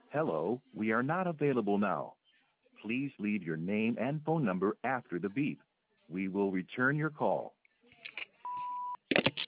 Hello, we are not available now. Please leave your name and phone number after the beep. We will return your call.